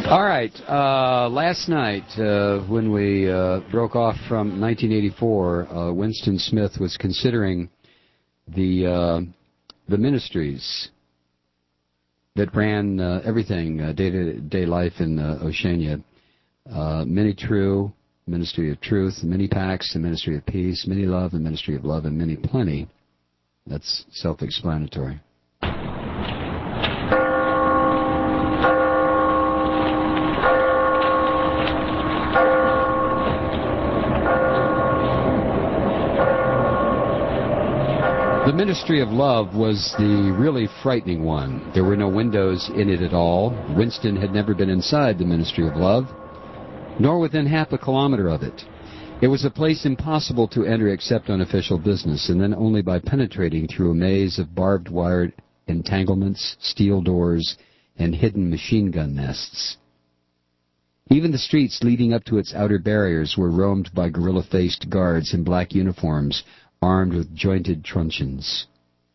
All right. Last night, when we broke off from 1984, Winston Smith was considering the ministries that ran everything, day-to-day life in Oceania. Many True, Ministry of Truth, Many Pax, the Ministry of Peace, Many Love, the Ministry of Love, and Many Plenty. That's self-explanatory. The Ministry of Love was the really frightening one. There were no windows in it at all. Winston had never been inside the Ministry of Love, nor within half a kilometer of it. It was a place impossible to enter except on official business, and then only by penetrating through a maze of barbed wire entanglements, steel doors, and hidden machine gun nests. Even the streets leading up to its outer barriers were roamed by gorilla-faced guards in black uniforms, armed with jointed truncheons.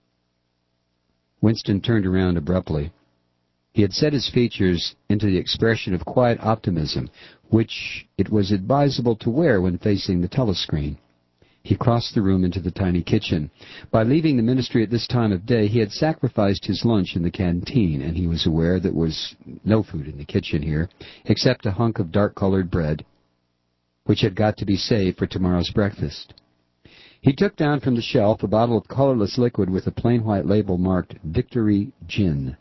Winston turned around abruptly. He had set his features into the expression of quiet optimism, which it was advisable to wear when facing the telescreen. He crossed the room into the tiny kitchen. By leaving the ministry at this time of day, he had sacrificed his lunch in the canteen, and he was aware there was no food in the kitchen here, except a hunk of dark-colored bread, which had got to be saved for tomorrow's breakfast. He took down from the shelf a bottle of colorless liquid with a plain white label marked Victory Gin.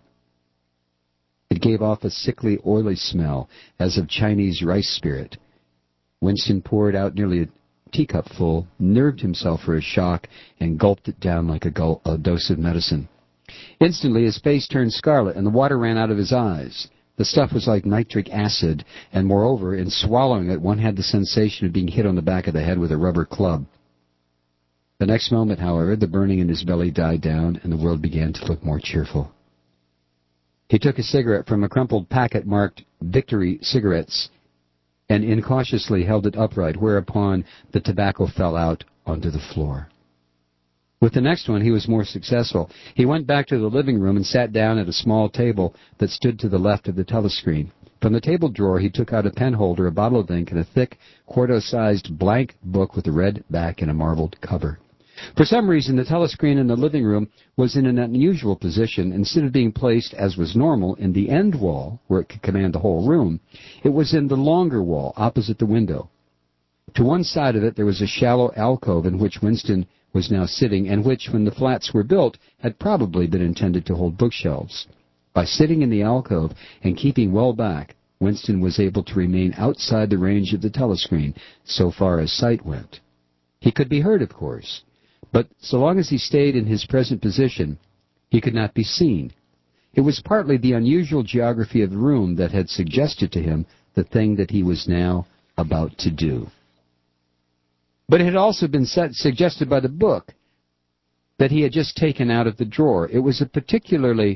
It gave off a sickly, oily smell, as of Chinese rice spirit. Winston poured out nearly a teacupful, nerved himself for a shock, and gulped it down like a dose of medicine. Instantly his face turned scarlet, and the water ran out of his eyes. The stuff was like nitric acid, and moreover, in swallowing it, one had the sensation of being hit on the back of the head with a rubber club. The next moment, however, the burning in his belly died down, and the world began to look more cheerful. He took a cigarette from a crumpled packet marked Victory Cigarettes and incautiously held it upright, whereupon the tobacco fell out onto the floor. With the next one, he was more successful. He went back to the living room and sat down at a small table that stood to the left of the telescreen. From the table drawer, he took out a pen holder, a bottle of ink, and a thick, quarto-sized blank book with a red back and a marbled cover. For some reason, the telescreen in the living room was in an unusual position. Instead of being placed, as was normal, in the end wall, where it could command the whole room, it was in the longer wall, opposite the window. To one side of it, there was a shallow alcove in which Winston was now sitting, and which, when the flats were built, had probably been intended to hold bookshelves. By sitting in the alcove and keeping well back, Winston was able to remain outside the range of the telescreen, so far as sight went. He could be heard, of course. But so long as he stayed in his present position, he could not be seen. It was partly the unusual geography of the room that had suggested to him the thing that he was now about to do. But it had also been suggested by the book that he had just taken out of the drawer. It was a peculiarly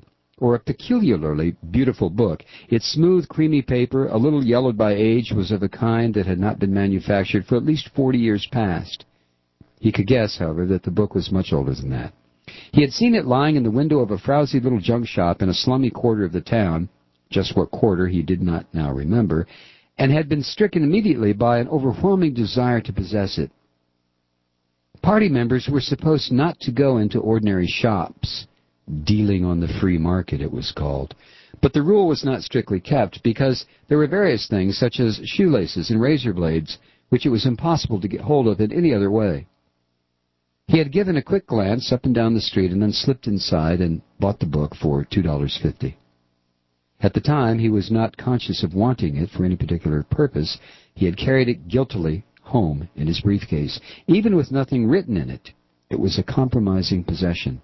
beautiful book. Its smooth, creamy paper, a little yellowed by age, was of a kind that had not been manufactured for at least 40 years past. He could guess, however, that the book was much older than that. He had seen it lying in the window of a frowsy little junk shop in a slummy quarter of the town, just what quarter he did not now remember, and had been stricken immediately by an overwhelming desire to possess it. Party members were supposed not to go into ordinary shops. Dealing on the free market, it was called. But the rule was not strictly kept, because there were various things, such as shoelaces and razor blades, which it was impossible to get hold of in any other way. He had given a quick glance up and down the street and then slipped inside and bought the book for $2.50. At the time, he was not conscious of wanting it for any particular purpose. He had carried it guiltily home in his briefcase. Even with nothing written in it, it was a compromising possession.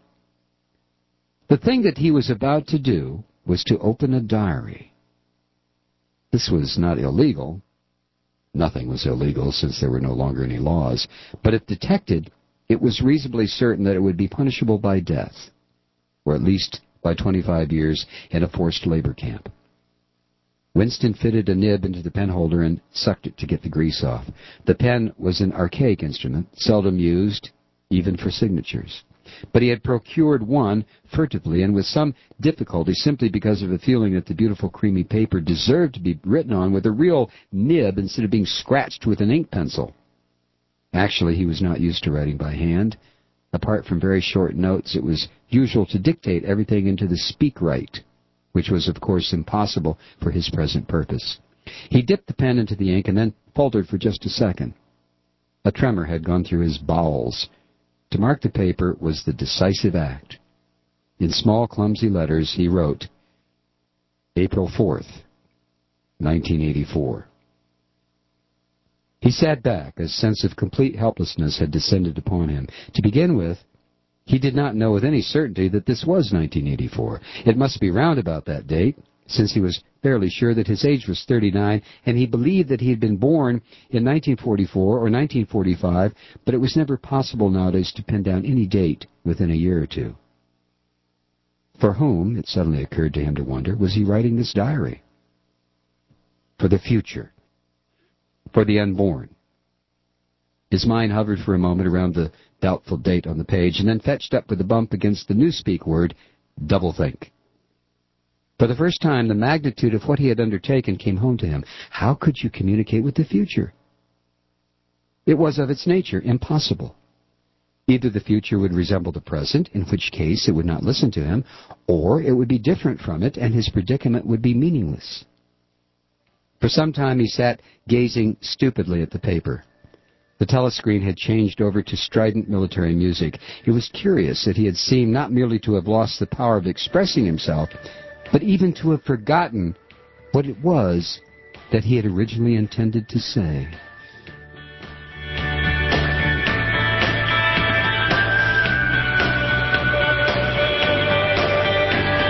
The thing that he was about to do was to open a diary. This was not illegal. Nothing was illegal since there were no longer any laws. But if detected, it was reasonably certain that it would be punishable by death, or at least by 25 years in a forced labor camp. Winston fitted a nib into the penholder and sucked it to get the grease off. The pen was an archaic instrument, seldom used, even for signatures. but he had procured one furtively and with some difficulty, simply because of a feeling that the beautiful creamy paper deserved to be written on with a real nib instead of being scratched with an ink pencil. Actually, he was not used to writing by hand. Apart from very short notes, it was usual to dictate everything into the speak-write, which was, of course, impossible for his present purpose. He dipped the pen into the ink and then faltered for just a second. A tremor had gone through his bowels. To mark the paper was the decisive act. In small, clumsy letters, he wrote, April 4th, 1984. He sat back. A sense of complete helplessness had descended upon him. To begin with, he did not know with any certainty that this was 1984. It must be round about that date, since he was fairly sure that his age was 39, and he believed that he had been born in 1944 or 1945, but it was never possible nowadays to pin down any date within a year or two. For whom, it suddenly occurred to him to wonder, was he writing this diary? For the future. For the unborn. His mind hovered for a moment around the doubtful date on the page, and then fetched up with a bump against the newspeak word, doublethink. For the first time, the magnitude of what he had undertaken came home to him. How could you communicate with the future? It was of its nature impossible. Either the future would resemble the present, in which case it would not listen to him, or it would be different from it, and his predicament would be meaningless. For some time he sat gazing stupidly at the paper. The telescreen had changed over to strident military music. It was curious that he had seemed not merely to have lost the power of expressing himself, but even to have forgotten what it was that he had originally intended to say.